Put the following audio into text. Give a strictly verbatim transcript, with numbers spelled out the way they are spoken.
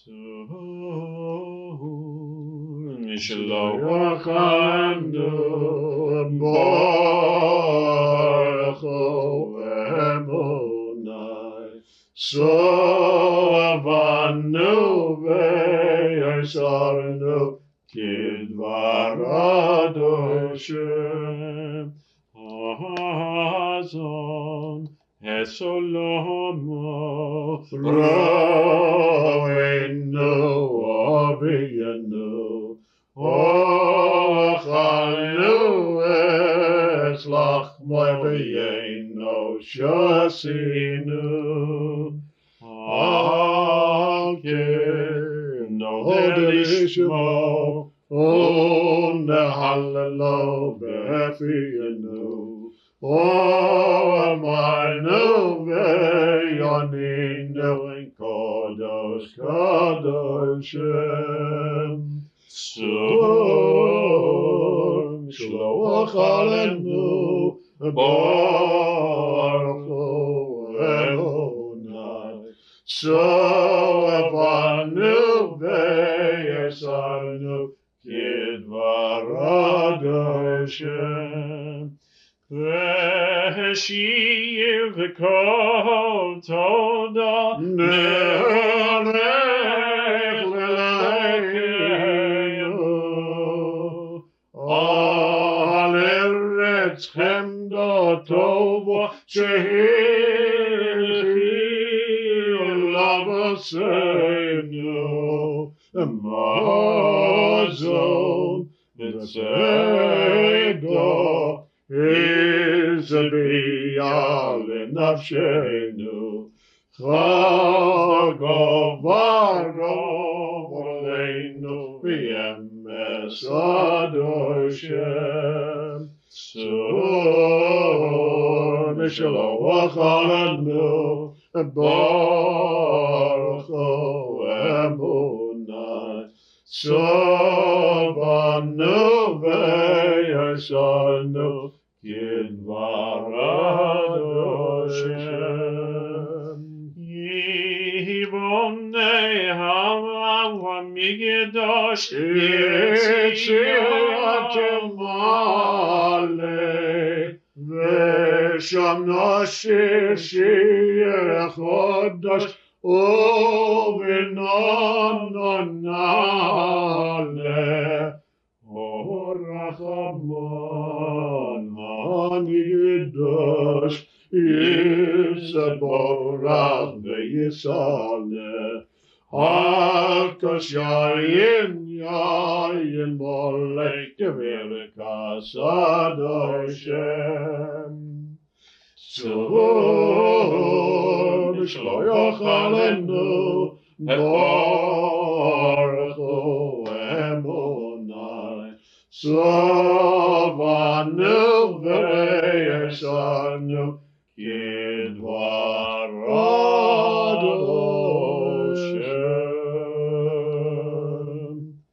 Mishloach anu baruchu emunai sovanu ve'yasarnu kidvar Adoshem Hazon Esolomo Roenu Aviyanu Ochanu Eslach Moiviyenu Shasinu Alkinu Hodishmo Onehallelo Befiyanu Oh, my no ve'yaninu in Kadosh Kadoshem Tzur Mishloach alenu baruchu emunai sovanu ve'yasarnu kidvar Adoshem V'shir v'kol toda nerech l'lekeinu al eretz chemda tova shehilchi lavaseinu mazon v'tzeda is a biyal nafshenu chagavaro v'leinu v'yemes Adoshem Tzur Mishloach alenu baruchu emunai sovanu ve'yasarnu Kidvar Adoshem Yivonei hava migedosh Yetziat Male Vesham nashir shir chodosh Uvinononale Orachamon Hanidosh Yisaborach Ve'yisale Halkosh Yayin Yayin Molech Devirikas Adoshem Tzur Mishloach alenu baruchu emunai sovanu ve'yasarnu kidvar Adoshem